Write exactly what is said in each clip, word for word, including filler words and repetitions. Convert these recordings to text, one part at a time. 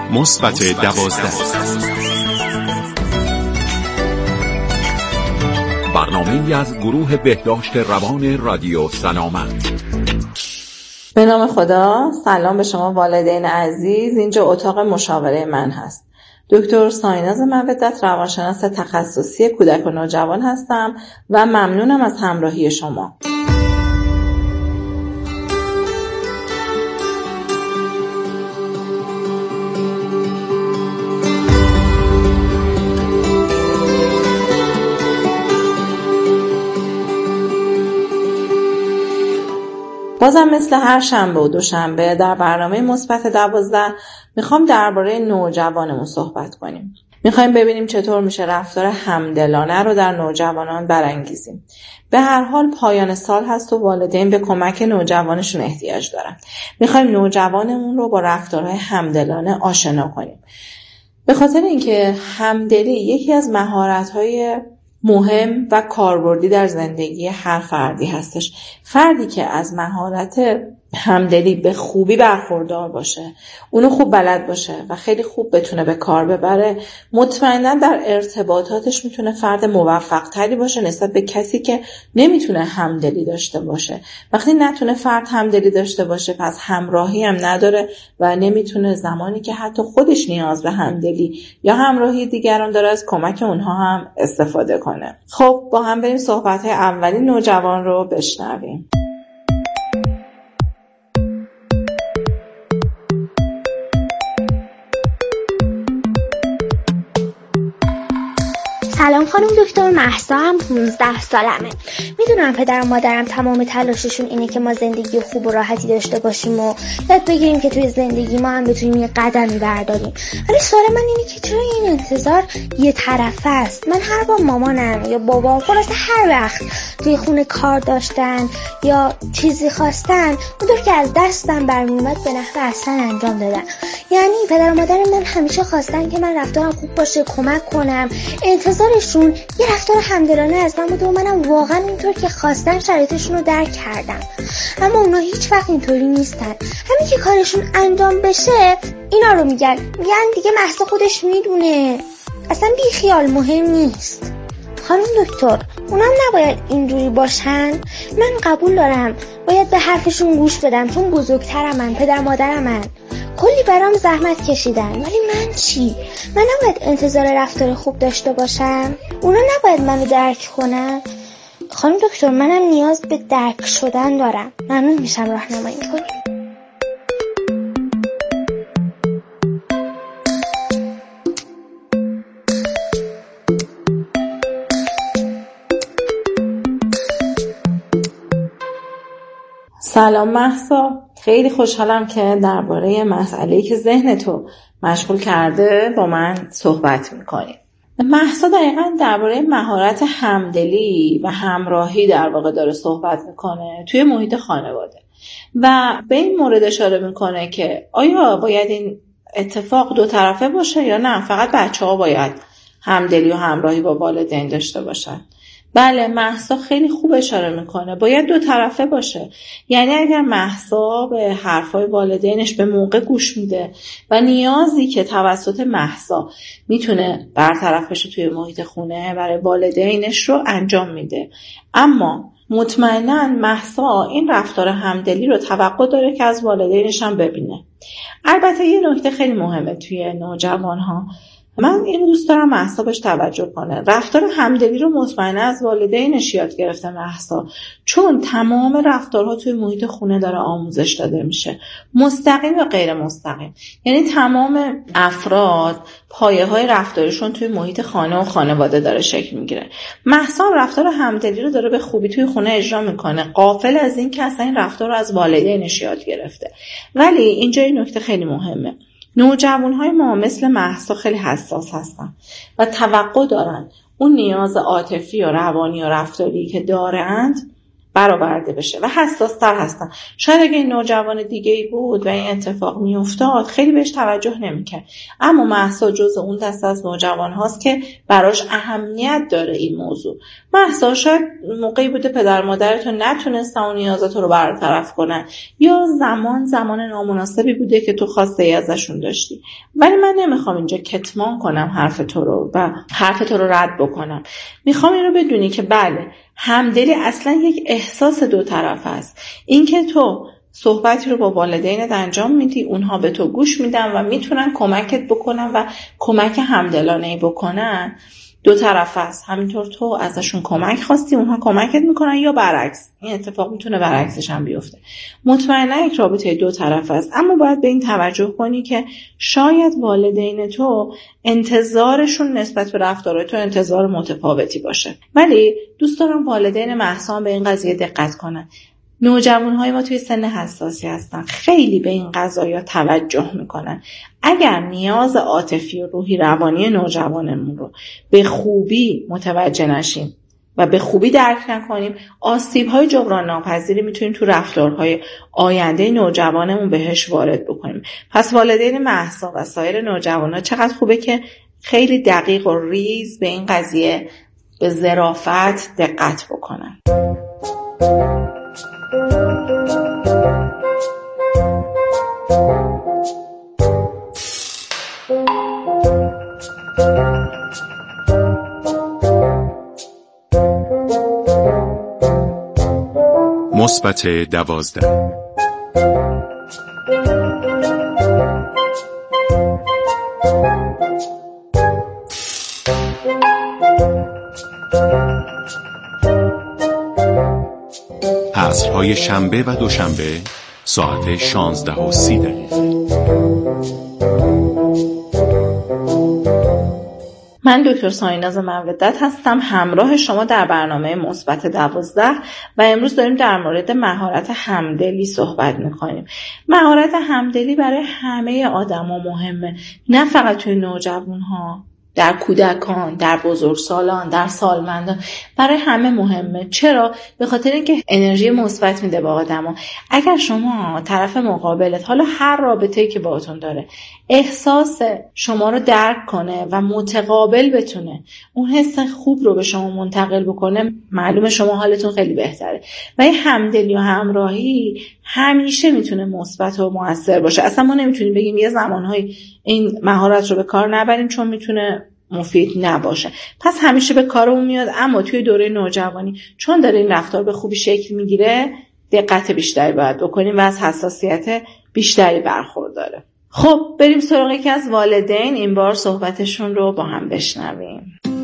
مثبت دوازده، برنامه‌ای از گروه بهداشت روان رادیو سلامت. به نام خدا. سلام به شما والدین عزیز. اینجا اتاق مشاوره من هست. دکتر سایناز مودت، روانشناس تخصصی کودک و نوجوان هستم و ممنونم از همراهی شما. بازم مثل هر شنبه و دوشنبه در برنامه مثبت دوازده میخوام درباره نوجوانمون صحبت کنیم. میخوایم ببینیم چطور میشه رفتار همدلانه رو در نوجوانان برانگیزیم. به هر حال پایان سال هست و والدین به کمک نوجوانشون احتیاج دارن. میخوایم نوجوانمون رو با رفتارهای همدلانه آشنا کنیم. به خاطر اینکه همدلی یکی از مهارت‌های مهم و کاربردی در زندگی هر فردی هستش. فردی که از مهارت همدلی به خوبی برخوردار باشه، اونو خوب بلد باشه و خیلی خوب بتونه به کار ببره، مطمئنا در ارتباطاتش میتونه فرد موفق تری باشه نسبت به کسی که نمیتونه همدلی داشته باشه. وقتی نتونه فرد همدلی داشته باشه، پس همراهی هم نداره و نمیتونه زمانی که حتی خودش نیاز به همدلی یا همراهی دیگران داره از کمک اونها هم استفاده کنه. خب با هم بریم صحبت‌های اولین نوجوان رو بشنویم. سلام خانم دکتر، مهسا هم پونزده سالمه. میدونم پدر و مادرم تمام تلاششون اینه که ما زندگی خوب و راحتی داشته باشیم و یاد بگیریم که توی زندگی ما هم بتونیم یه قدمی برداریم. ولی سوال من اینه که چرا این انتظار یه طرفه است؟ من هر بار مامانم یا بابام خلاصه هر وقت توی خونه کار داشتن یا چیزی خواستن، اونطور که از دستم برمیومد به نحو احسن انجام دادن. یعنی پدر و مادر من همیشه خواستن که من رفتارم خوب باشه، کمک کنم. انتظارشون یه رفتار همدلانه از من بود و منم واقعا اینطور که خواستن شرایطشون رو درک کردم. اما اونا هیچ وقت اینطوری نیستن. همین که کارشون انجام بشه اینا رو میگن میگن دیگه مهسا خودش میدونه، اصلا بی خیال، مهم نیست. خانم دکتر، اونام نباید اینجوری باشن؟ من قبول دارم باید به حرفشون گوش بدم چون بزرگترمن، پدر مادرمن، کلی برام زحمت کشیدن. ولی من چی؟ من نباید انتظار رفتار خوب داشته باشم؟ اونا نباید منو درک کنن؟ خانم دکتر، منم نیاز به درک شدن دارم. ممنون میشم راهنمایی کنید. سلام مهسا، خیلی خوشحالم که درباره مسئله‌ای که ذهنتو مشغول کرده با من صحبت می‌کنی. مهسا دقیقاً درباره مهارت همدلی و همراهی در واقع داره صحبت می‌کنه توی محیط خانواده و به این مورد اشاره می‌کنه که آیا باید این اتفاق دو طرفه باشه یا نه فقط بچه‌ها باید همدلی و همراهی با والدین داشته باشن. بله، مهسا خیلی خوب اشاره میکنه باید دو طرفه باشه. یعنی اگر مهسا به حرفای والدینش به موقع گوش میده و نیازی که توسط مهسا میتونه برطرف بشه توی محیط خونه برای والدینش رو انجام میده، اما مطمئناً مهسا این رفتار همدلی رو توقع داره که از والدینش هم ببینه. البته یه نکته خیلی مهمه توی نوجوان‌ها، من این دوست دارم مهسا بهش توجه کنه. رفتار همدلی رو مطمئنا از والدینش یاد گرفته مهسا، چون تمام رفتارها توی محیط خونه داره آموزش داده میشه، مستقیم و غیر مستقیم. یعنی تمام افراد پایه های رفتارشون توی محیط خانه و خانواده داره شکل میگیره. مهسا رفتار همدلی رو داره به خوبی توی خونه اجرا میکنه، غافل از این که اصلا این رفتار رو از والدینش یاد گرفته. ولی اینجا این نکته خیلی مهمه، نوجوان‌های ما مثل مهسا خیلی حساس هستن و توقع دارن اون نیاز عاطفی و روانی و رفتاری که دارند برآورده بشه و حساس‌تر هستن. شاید اگه این نوجوان دیگه‌ای بود و این اتفاق میافتاد خیلی بهش توجه نمی‌کرد، اما مهسا جزء اون دسته از نوجوان هاست که براش اهمیت داره این موضوع. مهسا شاید موقعی بوده پدر مادرتون نتونستن اون نیازاتو رو برطرف کنن، یا زمان زمان نامناسبی بوده که تو خواسته ای ازشون داشتی. ولی من نمیخوام اینجا کتمان کنم حرف تو رو و حرف تو رو رد بکنم. میخوام این رو بدونی که بله، همدلی اصلا یک احساس دو طرف است. اینکه تو صحبتی رو با والدینت انجام میدی، اونها به تو گوش میدن و میتونن کمکت بکنن و کمک همدلانه‌ای بکنن، دو طرف است. همینطور تو ازشون کمک خواستی، اونها کمکت میکنن، یا برعکس. این اتفاق میتونه برعکسش هم بیفته. مطمئنا یک رابطه دو طرف است، اما باید به این توجه کنی که شاید والدین تو انتظارشون نسبت به رفتارهای تو انتظار متفاوتی باشه. ولی دوست دارم والدین مهسا به این قضیه دقت کنن. نوجوان‌های ما توی سن حساسی هستن، خیلی به این قضایا توجه میکنن. اگر نیاز عاطفی و روحی روانی نوجوانمون رو به خوبی متوجه نشیم و به خوبی درک نکنیم، آسیب‌های جبران ناپذیری میتونیم تو رفتارهای آینده نوجوانمون بهش وارد بکنیم. پس والدین مهسا و سایر نوجوان‌ها چقدر خوبه که خیلی دقیق و ریز به این قضیه به ظرافت دقت بکنن. مثبت دوازده. عصرهای شنبه و دوشنبه ساعت شانزده و سی دقیقه. من دکتر سایناز مودت هستم، همراه شما در برنامه مثبت دوازده، و امروز داریم در مورد مهارت همدلی صحبت میکنیم. مهارت همدلی برای همه آدما مهمه، نه فقط توی نوجوان‌ها، در کودکان، در بزرگسالان، در سالمندان، برای همه مهمه. چرا؟ به خاطر اینکه انرژی مثبت میده به آدما. اگر شما طرف مقابلت، حالا هر رابطه‌ای که باهاتون داره، احساس شما رو درک کنه و متقابل بتونه اون حس خوب رو به شما منتقل بکنه، معلومه شما حالتون خیلی بهتره. و این همدلی و همراهی همیشه میتونه مثبت و موثر باشه. اصلا ما نمیتونیم بگیم یه زمانهای این مهارت رو به کار نبریم چون میتونه مفید نباشه. پس همیشه به کارمون میاد، اما توی دوره نوجوانی چون داره این رفتار به خوبی شکل میگیره، دقت بیشتری باید بکنیم و از حساسیت بیشتری برخورداره. خب بریم سراغ یکی از والدین، این بار صحبتشون رو با هم بشنویم.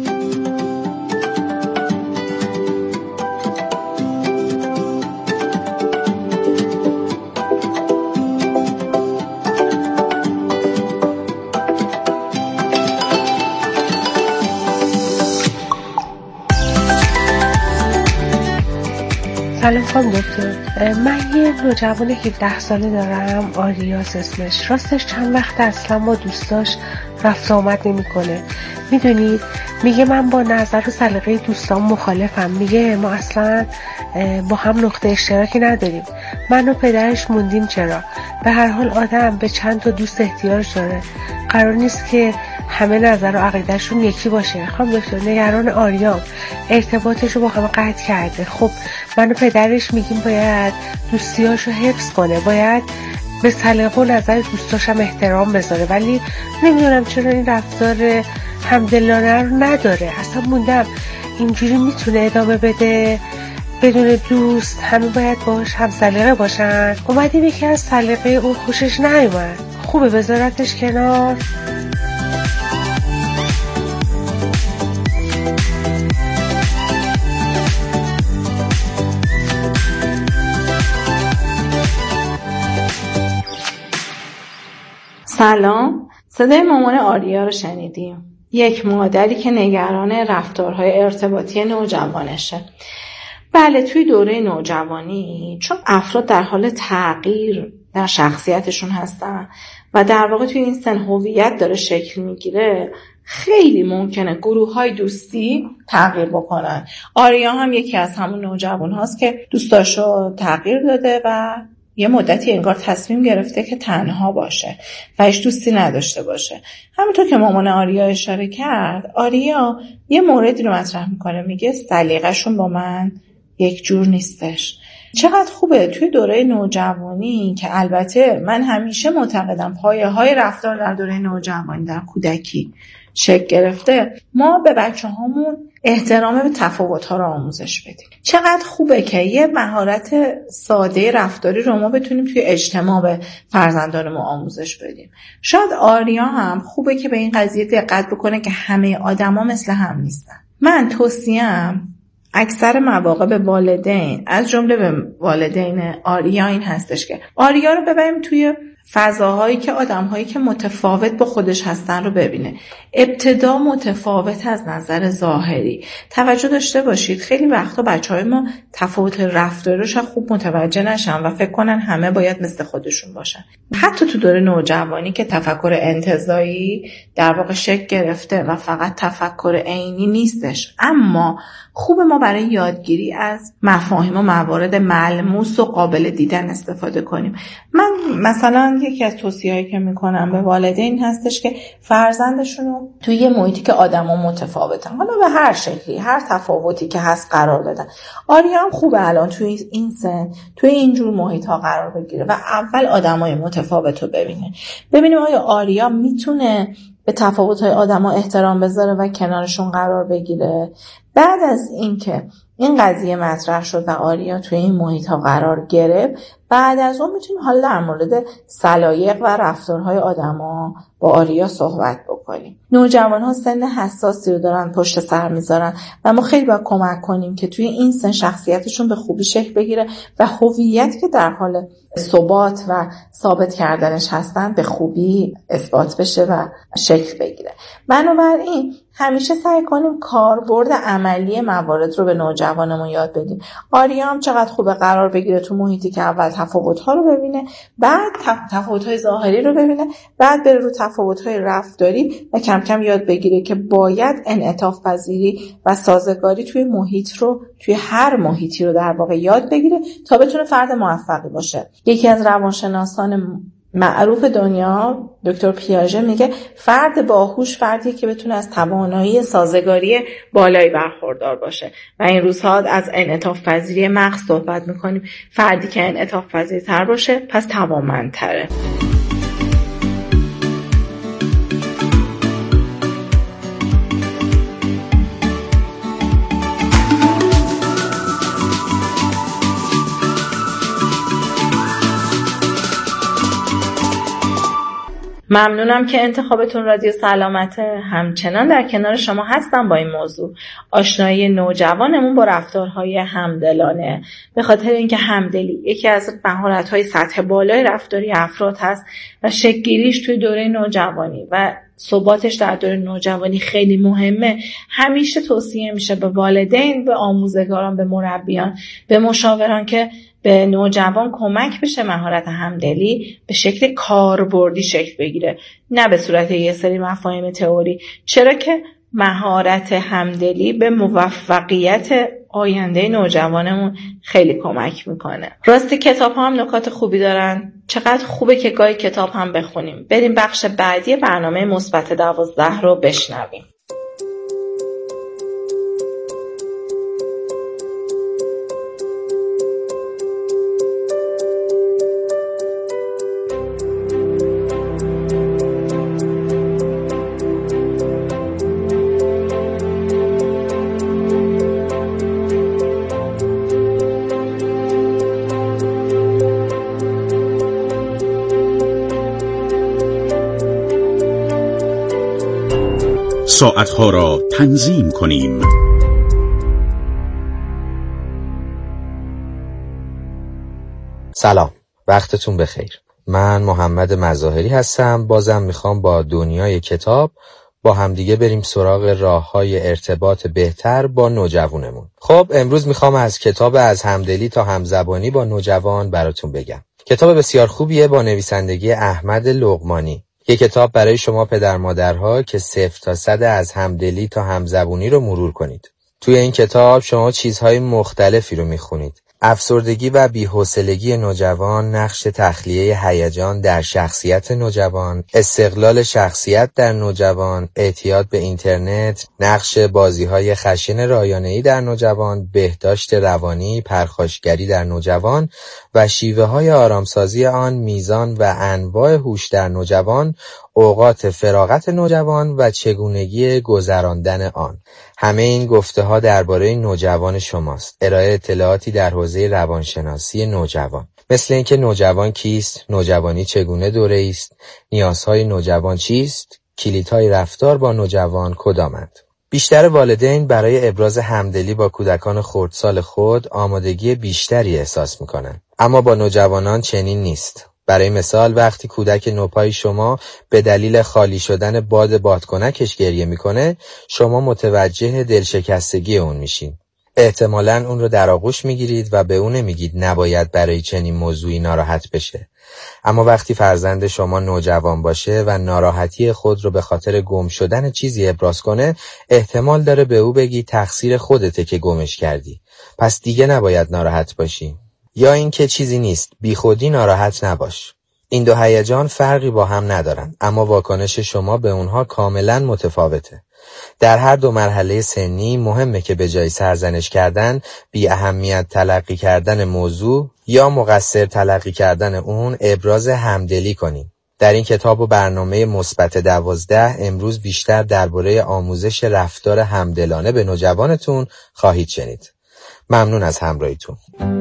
سلام خانم دکتر، من یه نوجوان هفده ساله دارم، آریاس اسمش. راستش چند وقت اصلا با دوستاش رفت آمد نمی کنه. میدونید میگه من با نظر و سلیقه دوستان مخالفم. میگه ما اصلا با هم نقطه اشتراکی نداریم. من و پدرش موندیم. چرا؟ به هر حال آدم به چند تا دوست احتیاج داره، قرار نیست که همه نظر و عقیدهشون یکی باشه. خانم دکتر، نگران آریام ارتباطش رو با همه قطع کرده. خب من و پدرش میگیم باید دوستیاشو حفظ کنه، باید به سلیقه و نظر دوستاش هم احترام بذاره، ولی نمیدونم چرا این رفتار همدلانه رو نداره. اصلا موندم اینجوری میتونه ادامه بده؟ بدون دوست همه باید باش هم سلیقه باشن؟ اومدیم یکی از سلیقه اون خوشش نیومد، خوبه بذارتش کنار؟ سلام، صدای مامان آریا رو شنیدیم. یک مادری که نگران رفتارهای ارتباطی نوجوانشه. بله، توی دوره نوجوانی چون افراد در حال تغییر در شخصیتشون هستن و در واقع توی این سن هویت داره شکل میگیره، خیلی ممکنه گروه‌های دوستی تغییر بکنن. آریا هم یکی از همون نوجوان هاست که دوستاشو تغییر داده و یه مدتی انگار تصمیم گرفته که تنها باشه و هیچ دوستی نداشته باشه. همونطور که مامان آریا اشاره کرد، آریا یه موردی رو مطرح میکنه، میگه سلیقه‌شون با من یک جور نیستش. چقدر خوبه توی دوره نوجوانی که البته من همیشه معتقدم پایه های رفتار در دوره نوجوانی در کودکی شکل گرفته، ما به بچه هامون احترام به تفاوت ها رو آموزش بدیم. چقدر خوبه که یه مهارت ساده رفتاری رو ما بتونیم توی اجتماع به فرزندانمون آموزش بدیم. شاید آریا هم خوبه که به این قضیه دقت بکنه که همه آدما مثل هم نیستن. من توصیه‌ام اکثر مواقع به والدین، از جمله به والدین آریا، این هستش که آریا رو ببریم توی فضاهایی که آدم‌هایی که متفاوت با خودش هستن رو ببینه. ابتدا متفاوت از نظر ظاهری. توجه داشته باشید خیلی وقتا بچه‌های ما تفاوت رفتارش خوب متوجه نشن و فکر کنن همه باید مثل خودشون باشن. حتی تو دوره نوجوانی که تفکر انتزاعی در واقع شکل گرفته و فقط تفکر عینی نیستش، اما خوب ما برای یادگیری از مفاهیم و موارد ملموس و قابل دیدن استفاده کنیم. من مثلا یکی از توصیه‌هایی که میکنم به والدین هستش که فرزندشون رو توی یه محیطی که آدما متفاوتن، حالا به هر شکلی، هر تفاوتی که هست قرار بدن. آریا هم خوبه الان توی این سن توی اینجور محیط‌ها قرار بگیره و اول آدمای متفاوت رو ببینه. ببینیم آیا آریا میتونه به تفاوت‌های آدما احترام بذاره و کنارشون قرار بگیره. بعد از اینکه این قضیه مطرح شد و آریا توی این محیط ها قرار گرفت، بعد از اون میتونیم حالا در مورد سلایق و رفتارهای آدما با آریا صحبت بکنیم. نوجوان ها سن حساسی رو دارن پشت سر میذارن و ما خیلی باید کمک کنیم که توی این سن شخصیتشون به خوبی شکل بگیره و هویت که در حال ثبات و ثابت کردنش هستن به خوبی اثبات بشه و شکل بگیره. بنابراین همیشه سعی کنیم کاربرد عملی موارد رو به نوجوانمون یاد بدیم. آریا هم چقدر خوبه قرار بگیره تو محیطی که اول تفاوت‌ها رو ببینه، بعد تفاوت‌های ظاهری رو ببینه، بعد بره رو تفاوت‌های رفتاری و کم کم یاد بگیره که باید انعطاف پذیری و سازگاری توی محیط رو، توی هر محیطی رو در واقع یاد بگیره تا بتونه فرد موفقی باشه. یکی از روانشناسان معروف دنیا دکتر پیاژه میگه فرد باهوش فردیه که بتونه از توانایی سازگاری بالایی برخوردار باشه و این روزها از انعطاف پذیری مغز صحبت میکنیم. فردی که انعطاف پذیرتر باشه پس توانمندتره. ممنونم که انتخابتون رادیو سلامت. همچنان در کنار شما هستم با این موضوع، آشنایی نوجوانمون با رفتارهای همدلانه. به خاطر اینکه همدلی یکی از مهارت‌های سطح بالای رفتاری افراد هست و شکل‌گیریش توی دوره نوجوانی و ثباتش در دوره نوجوانی خیلی مهمه. همیشه توصیه میشه به والدین، به آموزگاران، به مربیان، به مشاوران که به نوجوان کمک بشه مهارت همدلی به شکل کاربردی شکل بگیره، نه به صورت یه سری مفاهیم تئوری، چرا که مهارت همدلی به موفقیت آینده نوجوانمون خیلی کمک میکنه. راستی کتاب ها هم نکات خوبی دارن، چقدر خوبه که گاهی کتاب هم بخونیم. بریم بخش بعدی برنامه مثبت دوازده رو بشنویم. ساعتها را تنظیم کنیم. سلام، وقتتون بخیر. من محمد مظاهری هستم. بازم میخوام با دنیای کتاب با همدیگه بریم سراغ راه‌های ارتباط بهتر با نوجوانمون. خب امروز میخوام از کتاب از همدلی تا همزبانی با نوجوان براتون بگم. کتاب بسیار خوبیه با نویسندگی احمد لقمانی. یک کتاب برای شما پدر مادرها که صفر تا صد از همدلی تا همزبونی رو مرور کنید. توی این کتاب شما چیزهای مختلفی رو میخونید. افسردگی و بی‌حوصلگی نوجوان، نقش تخلیه هیجان در شخصیت نوجوان، استقلال شخصیت در نوجوان، اعتیاد به اینترنت، نقش بازی‌های خشن رایانه‌ای در نوجوان، بهداشت روانی، پرخاشگری در نوجوان و شیوه‌های آرامسازی آن، میزان و انواع هوش در نوجوان، اوقات فراغت نوجوان و چگونگی گذراندن آن. همه این گفته ها درباره نوجوان شماست. ارائه اطلاعاتی در حوزه روانشناسی نوجوان، مثل اینکه نوجوان کیست، نوجوانی چگونه دوره است، نیازهای نوجوان چیست، کلیدهای رفتار با نوجوان کدامند. بیشتر والدین برای ابراز همدلی با کودکان خردسال خود آمادگی بیشتری احساس می‌کنند، اما با نوجوانان چنین نیست. برای مثال وقتی کودک نوپای شما به دلیل خالی شدن باد بادکنکش گریه میکنه، شما متوجه دلشکستگی اون میشین. احتمالاً اون رو در آغوش میگیرید و به اون نمیگید نباید برای چنین موضوعی ناراحت بشه. اما وقتی فرزند شما نوجوان باشه و ناراحتی خود رو به خاطر گم شدن چیزی ابراز کنه، احتمال داره به او بگی تقصیر خودته که گمش کردی، پس دیگه نباید ناراحت باشی. یا اینکه چیزی نیست، بی خودی ناراحت نباش. این دو هیجان فرقی با هم ندارن، اما واکنش شما به اونها کاملا متفاوته. در هر دو مرحله سنی مهمه که به جای سرزنش کردن، بی اهمیت تلقی کردن موضوع یا مقصر تلقی کردن اون، ابراز همدلی کنیم. در این کتاب و برنامه مثبت دوازده امروز بیشتر درباره آموزش رفتار همدلانه به نوجوانتون خواهید شنید. ممنون از همراهیتون.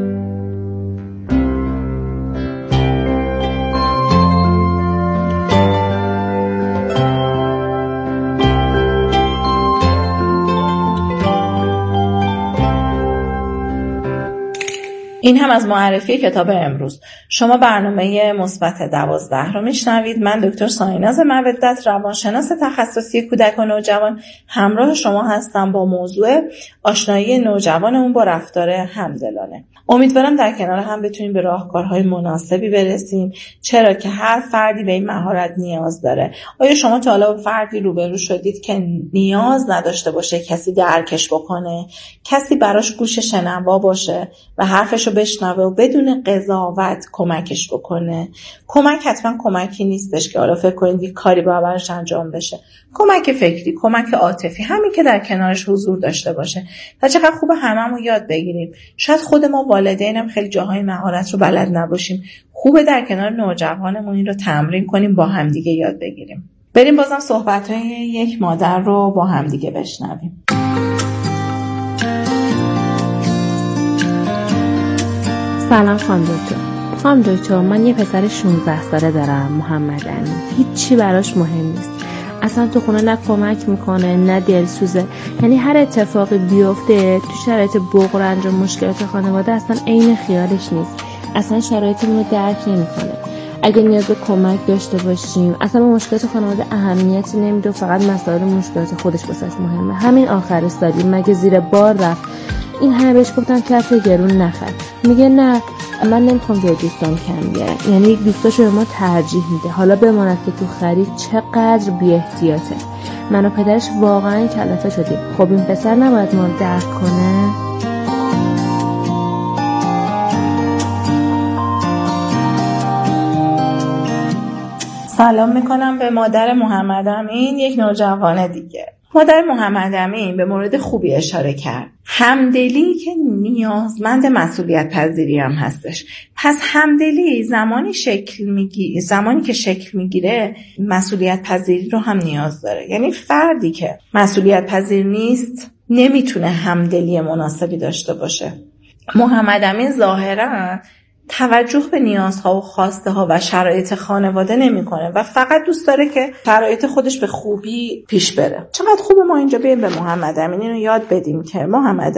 این هم از معرفی کتاب امروز. شما برنامه مثبت دوازده رو میشنوید. من دکتر سایناز مودت، روانشناس تخصصی کودک و نوجوان، همراه شما هستم با موضوع آشنایی نوجوانمون با رفتار همدلانه. امیدوارم در کنار هم بتونیم به راهکارهای مناسبی برسیم، چرا که هر فردی به این مهارت نیاز داره. آیا شما تا حالا با فردی روبرو شدید که نیاز نداشته باشه کسی درکش بکنه، کسی براش گوش شنوا باشه و حرفشو بشنوه و بدون قضاوت کمکش بکنه؟ کمک حتما کمکی نیستش که حالا فکر کنید یک کاری باید براش انجام بشه. کمک فکری، کمک عاطفی، همین که در کنارش حضور داشته باشه. و چقدر خوبه هممون یاد بگیریم. شاید خود ما والدینم خیلی جاهای مهارت رو بلد نباشیم. خوبه در کنار نوجوانمون این رو تمرین کنیم، با همدیگه یاد بگیریم. بریم بازم صحبت‌های یک مادر رو با همدیگه بشنویم. سلام خانم دکتر. خانم دکتر، من یه پسر شانزده ساله دارم، محمد امین. هیچی براش مهم نیست. اصلا تو خونه نه کمک میکنه نه دلسوزه. یعنی هر اتفاقی بیفته تو شرایط بغض، رنج و مشکلات خانواده اصلا عین خیالش نیست. اصلا شرایطمون رو درک نمیکنه. اگه نیاز به کمک داشته باشیم اصلا به مشکلات خانواده اهمیتی نمیده و فقط مسائل مشکلات خودش واسش مهمه. همین آخر سالی مگه زیر بار رفت، این همه بهش گفتن کف گرون نخر، میگه نه من نمیخوام جای دوستان کم بیارم. یعنی یک دوستاشو به ما ترجیح میده. حالا بماند که تو خرید چقدر بی احتیاطه. من و پدرش واقعا کلافه شدیم. خب این پسر نباید ما رو درک کنه؟ سلام میکنم به مادر محمد امین، یک نوجوان دیگه. مادر محمد امین به مورد خوبی اشاره کرد. همدلی که نیازمند مسئولیت پذیری هم هستش. پس همدلی زمانی شکل میگیره، زمانی که شکل میگیره مسئولیت پذیری رو هم نیاز داره. یعنی فردی که مسئولیت پذیر نیست نمیتونه همدلی مناسبی داشته باشه. محمد امین ظاهرا توجه به نیازها و خواسته ها و شرایط خانواده نمیکنه و فقط دوست داره که شرایط خودش به خوبی پیش بره. چقدر خوبه ما اینجا بیایم به محمد امین اینو یاد بدیم که محمد امین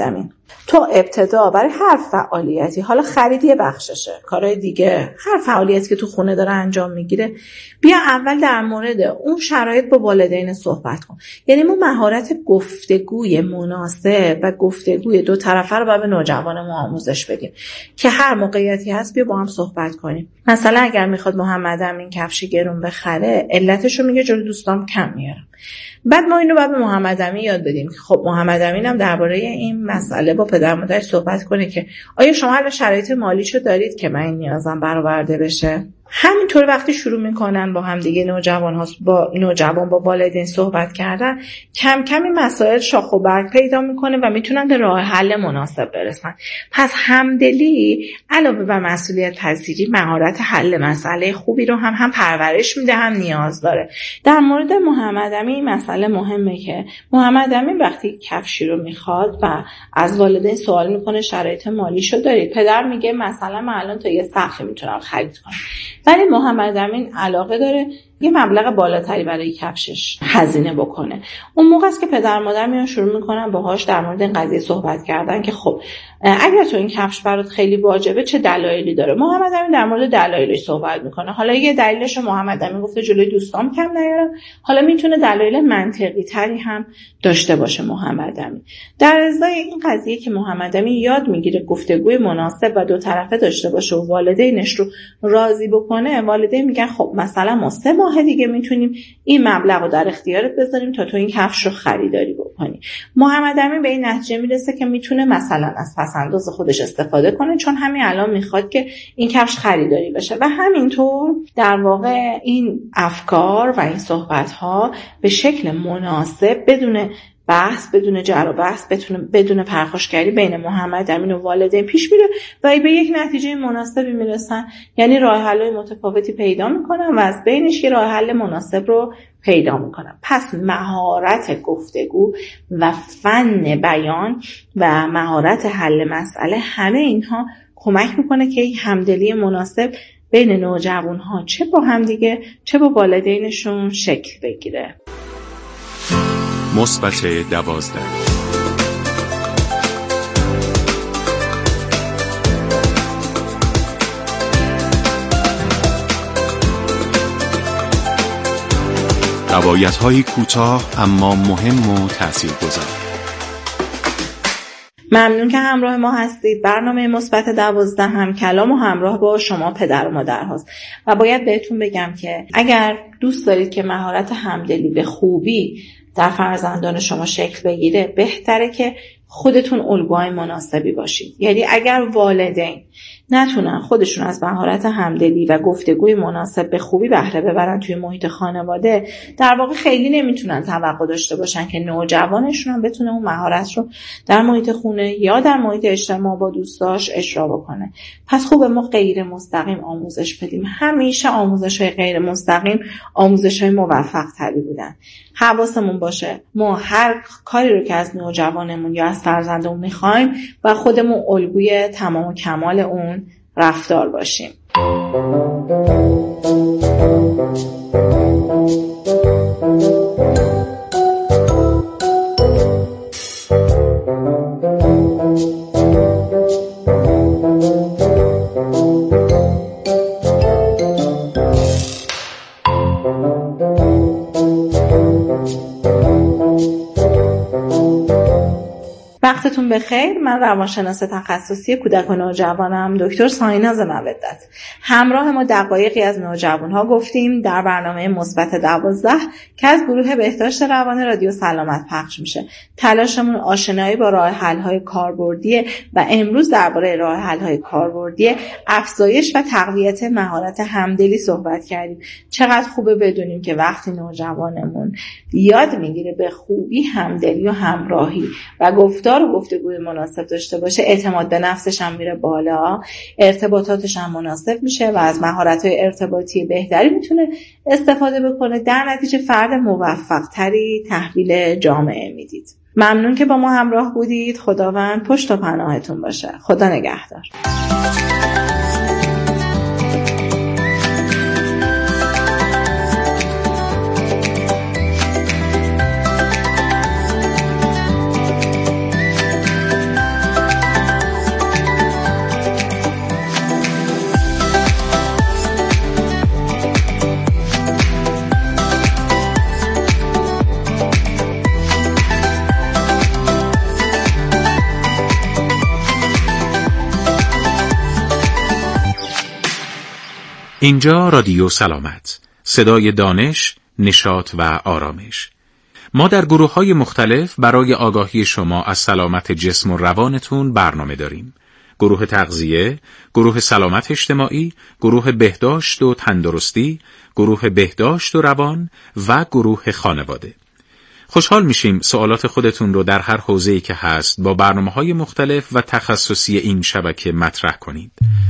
تو ابتدا برای هر فعالیتی، حالا خرید یه بخششه، کارهای دیگه، هر فعالیتی که تو خونه داره انجام میگیره، بیا اول در مورد اون شرایط با والدین صحبت کن. یعنی ما مهارت گفتگوی مناسب و گفتگوی دو طرفه رو به نوجوانمون آموزش بدیم که هر موقعیتی هست بیا با هم صحبت کنیم. مثلا اگر میخواد محمد امین کفش گرون بخره، علتش رو میگه جلوی دوستام کم میارم. بعد ما اینو باید به محمد امین یاد بدیم که خب محمد امین هم درباره این مسئله با پدر مادرش صحبت کنه که آیا شما الان شرایط مالیشو دارید که من این نیازم برآورده بشه. همینطور وقتی شروع میکنن با هم دیگه نوجوان ها با نوجوان با والدین صحبت کردن، کم کم این مسائل شاخ و برگ پیدا میکنه و میتونن به راه حل مناسب برسن. پس همدلی علاوه بر مسئولیت پذیری، مهارت حل مسئله خوبی رو هم هم پرورش میده، هم نیاز داره. در مورد محمد امین مسئله مهمه که محمد امین وقتی کفشی رو میخواد و از والدین سوال میکنه شرایط مالیشو دارید، پدر میگه مثلا من الان تا یه سقفی میتونم خرید کنم، ولی محمد امین علاقه داره یه مبلغ بالاتری برای کفشش هزینه بکنه. اون موقع است که پدر مادر میان شروع میکنن باهاش در مورد این قضیه صحبت کردن که خب اگر تو این کفش برات خیلی واجبه چه دلایلی داره. محمد امین در مورد دلایلش صحبت میکنه. حالا یه دلیلش محمد امین گفته جلوی دوستام کم نیارم، حالا میتونه دلایل منطقی تری هم داشته باشه محمد امین. در ازای این قضیه که محمد امین یاد میگیره گفتگوی مناسب و دو طرفه داشته باشه و والدینش رو راضی بکنه، والدین میگن خب مثلا ما سه ماه دیگه میتونیم این مبلغ رو در اختیارت بذاریم تا تو این کفش رو خریداری بکنی. محمد امین به این نتیجه میرسه که میتونه مثلا از پسنداز خودش استفاده کنه، چون همین الان میخواد که این کفش خریداری بشه. و همینطور در واقع این افکار و این صحبت ها به شکل مناسب بدون بحث، بدون جر و بحث، بدون بدون پرخاشگری بین محمد امین و والدین پیش میره و به یک نتیجه مناسبی میرسن. یعنی راه حل‌های متفاوتی پیدا میکنن و از بینش یه راه حل مناسب رو پیدا میکنن. پس مهارت گفتگو و فن بیان و مهارت حل مسئله، همه اینها کمک میکنه که یک همدلی مناسب بین نوجوان‌ها چه با همدیگه چه با والدینشون شکل بگیره. مثبت دوازده. روایت‌های کوتاه اما مهم و تاثیرگذار. ممنون که همراه ما هستید. برنامه مثبت دوازده هم کلام و همراه با شما پدر و مادر هاست و باید بهتون بگم که اگر دوست دارید که مهارت همدلی به خوبی در فرزندان شما شکل بگیره، بهتره که خودتون الگوهای مناسبی باشید. یعنی اگر والدین نتونن خودشون از مهارت همدلی و گفتگوی مناسب به خوبی بهره ببرن توی محیط خانواده، در واقع خیلی نمیتونن توقع داشته باشن که نوجوانشون هم بتونه اون مهارت رو در محیط خونه یا در محیط اجتماع با دوستاش اجرا بکنه. پس خوبه ما غیر مستقیم آموزش بدیم. همیشه آموزش‌های غیر مستقیم آموزش‌های موفق تری بودن. حواسمون باشه ما هر کاری رو که از نوجوانمون یا از فرزندمون میخوایم و خودمون الگوی تمام و کمال اون رفتار باشیم. وقتتون بخیر. من روانشناس تخصصی کودک و نوجوانم دکتر سایناز مودت. همراه ما دقایقی از نوجوانها گفتیم در برنامه مثبت دوازده که از گروه بهداشت روان رادیو سلامت پخش میشه. تلاشمون آشنایی با راه حل‌های کاربردی و امروز درباره راه حل‌های کاربردی افزایش و تقویت مهارت همدلی صحبت کردیم. چقدر خوبه بدونیم که وقتی نوجوانمون یاد میگیره به خوبی همدلی و همراهی و گفتار و گفتگوی مناسب داشته باشه، اعتماد به نفسش هم میره بالا، ارتباطاتش هم مناسب میشه و از مهارت‌های ارتباطی بهتری میتونه استفاده بکنه. در نتیجه فرد موفق تری تحویل جامعه میدید. ممنون که با ما همراه بودید. خداوند پشت و پناهتون باشه. خدا نگهدار. اینجا رادیو سلامت، صدای دانش، نشاط و آرامش. ما در گروه‌های مختلف برای آگاهی شما از سلامت جسم و روانتون برنامه داریم. گروه تغذیه، گروه سلامت اجتماعی، گروه بهداشت و تندرستی، گروه بهداشت و روان و گروه خانواده. خوشحال میشیم سوالات خودتون رو در هر حوزه‌ای که هست با برنامه‌های مختلف و تخصصی این شبکه مطرح کنید.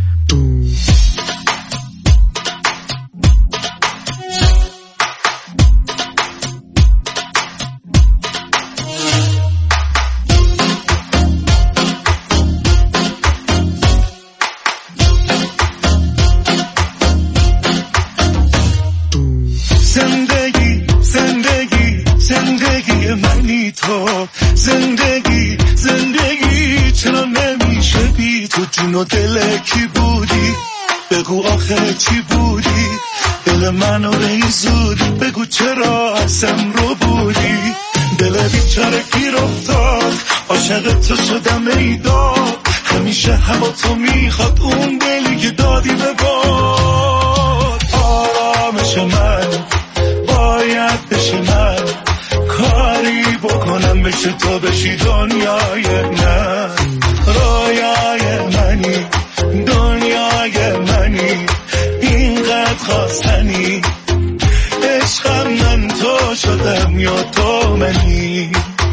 زندگی زندگی چرا نمیشه بی تو؟ جون و دل کی بودی؟ بگو آخر چی بودی؟ دل منو ریزود بگو چرا ازم رو بودی؟ دل بیچاره گیر افتاد عاشق تو شدم ای داد، همیشه هوا تو میخواد اون دلی که دادی به باد. آرامش من باید بشه من، کاری بکنم بشه تو بشی دنیای من. رویای منی دنیای منی، اینقدر خواستنی، عشقم من تو شدم یا تو منی.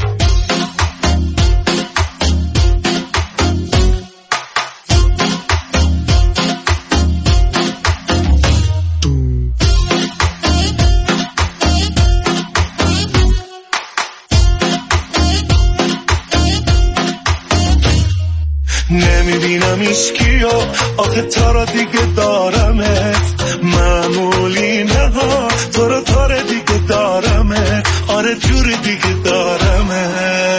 نمیبینم ایشکیو آخه تا را دیگه دارمت، معمولی نه ها تو را تا را دیگه دارمت، آره جور دیگه دارمت.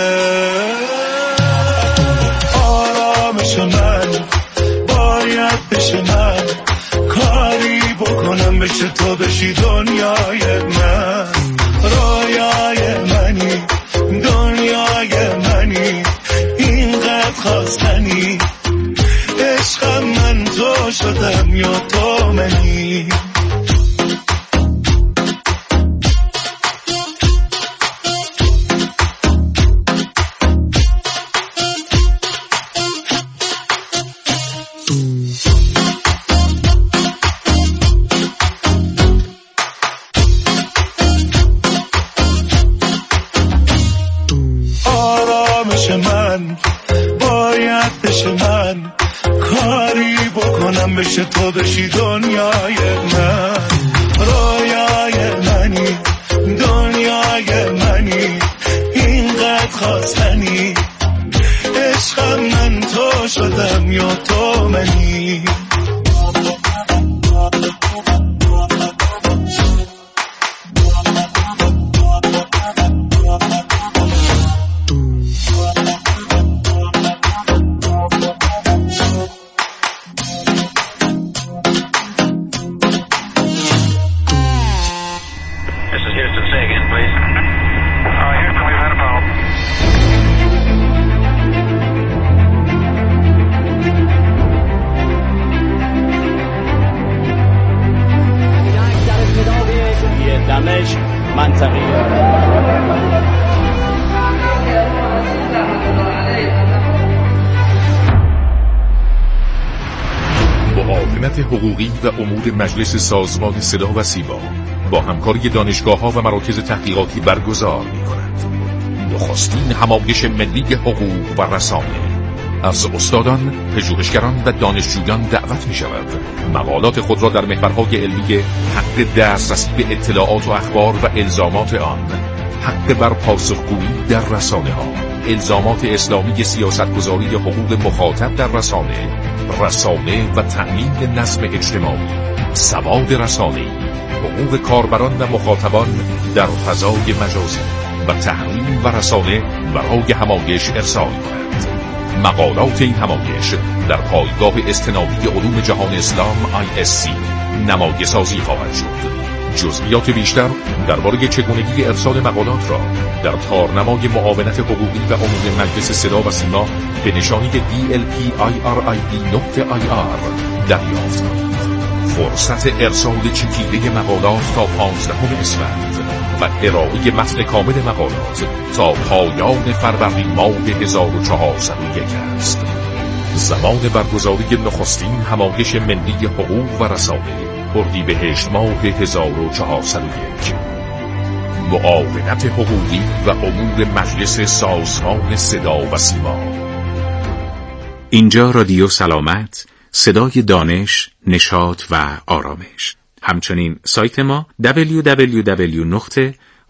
آرامش من باید بشه من، کاری بکنم بشه تو بشی دنیای من. رویای منی دنیای منی، اینقدر خواستنی، عشقم من تو شدم یا تو منی. آرامش من باید بشه من، کاری بکنم بشه تو بشی دنیای من. رویای منی دنیای منی، اینقدر خواستنی، عشقم من تو شدم یا تو منی. معاونت حقوقی و امور مجلس سازمان صدا و سیما با همکاری دانشگاه‌ها و مراکز تحقیقاتی برگزار می‌کند. نخستین همایش ملی حقوق و رسانه از استادان، پژوهشگران و دانشجویان دعوت می‌شود مقالات خود را در محورهای علمی حق دسترسی به اطلاعات و اخبار و الزامات آن، حق بر پاسخگویی در رسانه‌ها، الزامات اسلامی سیاستگذاری حقوق مخاطب در رسانه، رسانه و تأمین نظم اجتماعی، سواد رسانه‌ای، حقوق کاربران و مخاطبان در فضای مجازی و تحریم و رسانه برای همایش ارسال کند. مقالات این همایش در پایگاه استنادی علوم جهان اسلام آی اس سی نمایش سازی خواهد شد. جزئیات بیشتر درباره چگونگی ارسال مقالات را در تارنمای معاونت حقوقی و امور مجلس صدا و سیما به نشانی دی ال پی آی آر آی دی نقطه آی آر دریافت کنید. فرصت ارسال چکیده مقالات تا پانزدهم اسفند و ارائه متن کامل مقالات تا پایان فروردین ماه هزار و چهارصد و یک است. زمان برگزاری نخستین همایش ملی حقوق و رسانه اردیبهشت ماه هزار و چهارصد و یک. معاونت حقوقی و امور مجلس سازمان صدا و سیما. اینجا رادیو سلامت، صدای دانش، نشاط و آرامش. همچنین سایت ما دبلیو دبلیو دبلیو دات